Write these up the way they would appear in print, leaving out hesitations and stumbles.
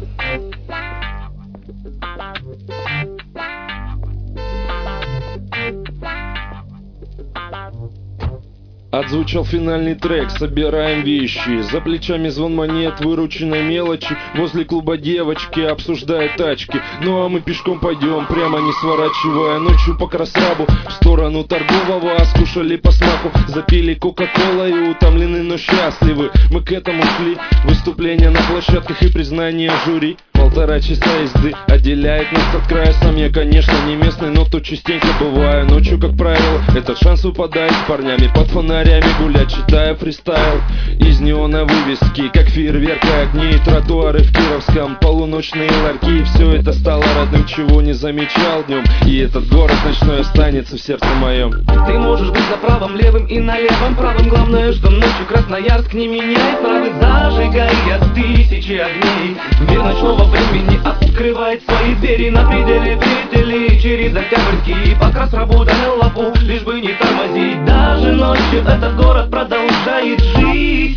Отзвучал финальный трек, собираем вещи. За плечами звон монет, вырученной мелочи. Возле клуба девочки обсуждают тачки. Ну а мы пешком пойдем, прямо не сворачивая. Ночью по Красрабу, в сторону торгового. Скушали по смаку, запили кока-колой. Утомлены, но счастливы, мы к этому шли. Выступления на площадках и признание жюри. 1,5 часа езды отделяет нас от края. Сам я, конечно, не местный, но тут частенько бываю. Ночью, как правило, этот шанс выпадает. С парнями под фонарями гулять, читая фристайл. Из неона вывески, как фейерверк и огни. Тротуары в Кировском, полуночные ларьки. Все это стало родным, чего не замечал днем. И этот город ночной останется в сердце моем. Ты можешь быть за правым, левым и на левом правым. Главное, что ночью Красноярск не меняет правы, зажигая тысячи огней. Мир ночного времени открывает свои двери. На пределе петли через Октябрьский по Красрабу до Лапу, лишь бы не тормозить. Даже ночью этот город продолжает жить.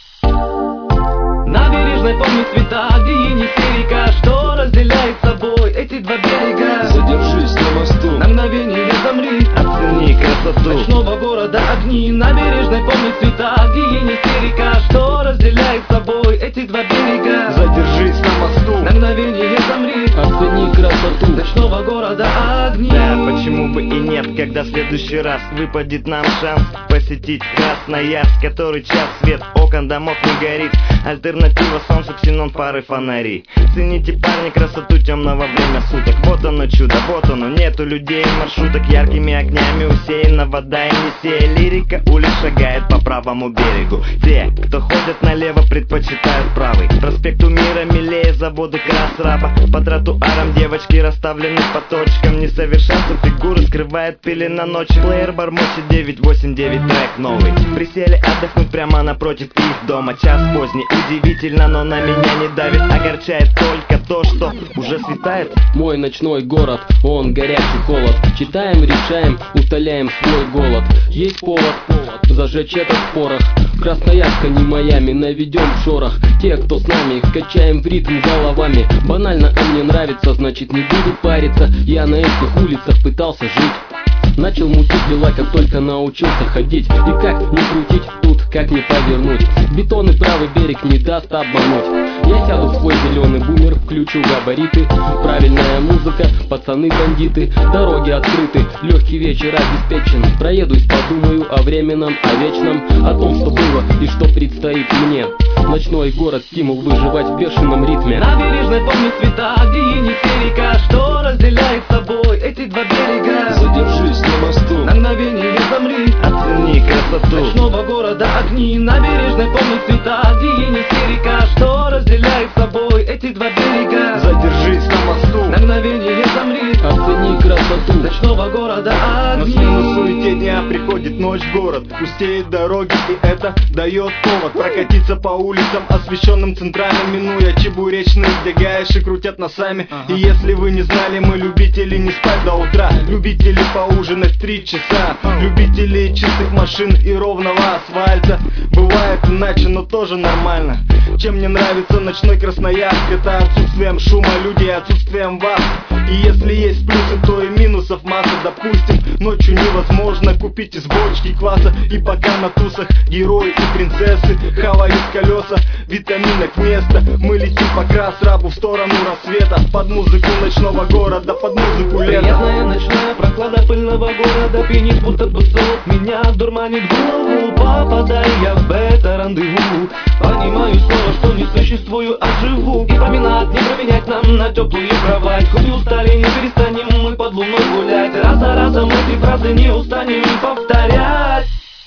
Набережной помню цвета, где Енисей-река, что разделяет собой эти два берега. Задержись на мосту, на мгновение замри, оцени красоту ночного города огни. Набережной помню цвета, где Енисей-река, что разделяет собой эти два берега. Задержись на мосту, на мгновение замри, оцени красоту ночного города огни. Да, почему бы и нет, когда в следующий раз выпадет нам шанс посетить Красноярск, который час свет окон домов не горит. Альтернатива солнцу, ксенон, пары фонарей. Цените, парни, красоту темного время суток. Вот оно чудо, вот оно, нету людей, маршруток. Яркими огнями усеяна вода Енисея. Лирика улиц шагает по правому берегу. Те, кто ходят налево, предпочитают правый. Проспекту Мира милее заводы Красраба. По тротуарам девочки расставлены по точкам. Несовершенство фигуры скрывает пелена ночи. Плеер бормочет 989, трек новый. Присели отдохнуть прямо напротив их дома. Час поздний, удивительно, но на меня не давит. Огорчает только то, что уже светает. Мой ночной город, он горячий холод. Читаем, решаем, утоляем свой голод. Есть повод зажечь этот порох. Красноярска не Майами, наведем шорох. Те, кто с нами, качаем в ритм головами. Банально, а мне нравится, значит не буду париться. Я на этих улицах пытался жить. Начал мутить дела, как только научился ходить. И как не крутить тут, как не повернуть. Бетон и правый берег не даст обмануть. Я сяду в свой зеленый бумер, включу габариты. Правильная музыка, пацаны-бандиты. Дороги открыты, легкий вечер обеспечен. Проедусь, подумаю о временном, о вечном. О том, что было и что предстоит мне. Ночной город, стимул выживать в бешеном ритме. Набережной помню цвета, где Енисей-река, что разделяет собой эти два берега. задержись на мосту, на мгновение замри, оцени красоту ночного города огни. Набережной помню цвета, где Енисей-река, что разделяет собой эти два берега. Задержись на мосту, на мгновение замри, оцени красоту ночного города на огни. смену суете дня приходит ночь в город. Пустеют дороги, и это дает повод прокатиться по улицам, освещенным центральным, минуя чебуречные, где гаиши крутят носами. И если вы не знали, мы любители не спать до утра, любители поужинать в 3 часа, любители чистых машин и ровного асфальта. Бывает иначе, но тоже нормально. Чем мне нравится ночной Красноярск, это отсутствием шума людей, отсутствием вас. И если есть плюсы, то и минусов масса. Допустим, ночью невозможно купить из бочки кваса. И пока на тусах герои и принцессы хавают колеса витаминок место, мы летим по Красрабу в сторону рассвета, под музыку ночного города, под музыку лета. Приятная ночная прохлада пыльного города пьянит, будто бы сон меня дурманит голову. Попадая я в это рандеву, понимаю снова, что не существую, а живу. И променад не променять нам на теплую кровать. Хоть и устали, не перестанем мы под луной гулять. Раз за разом эти фразы не устанем повторять.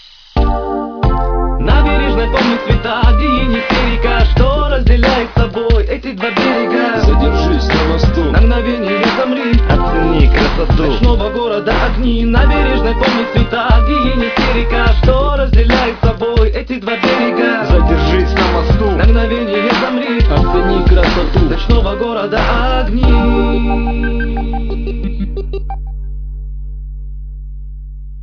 Набережной помню цвета, где Енисей-река, что разделяет собой эти два берега. задержись на мосту, на мгновение замри, оцени красоту ночного города огни. Набережной помню цвета, где Енисей-река,